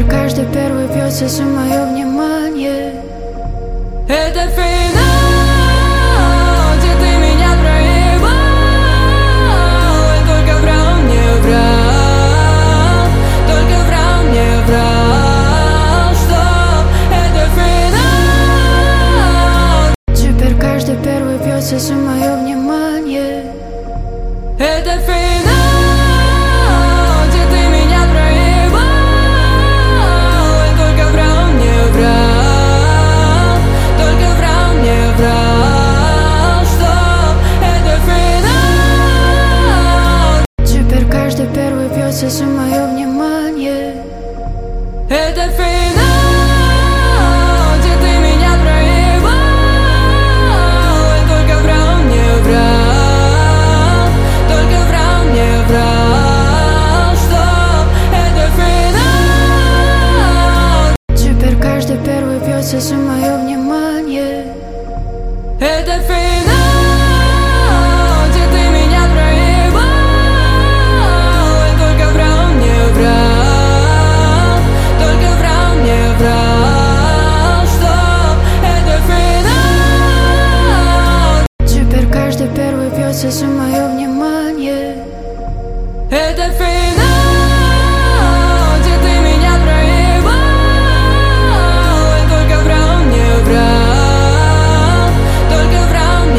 каждый первый бьется за мое внимание. Это финал, где ты меня проебал, и только врал мне, врал, только врал мне, врал, что это финал. Теперь каждый первый бьется за мое внимание. Это финал. Первый бьется за мое внимание. Это финал, где ты меня проебал, и только врал мне, врал, только врал мне, врал, что это финал. Теперь каждый первый бьется за мое внимание. Это финал. Первый бьется за мое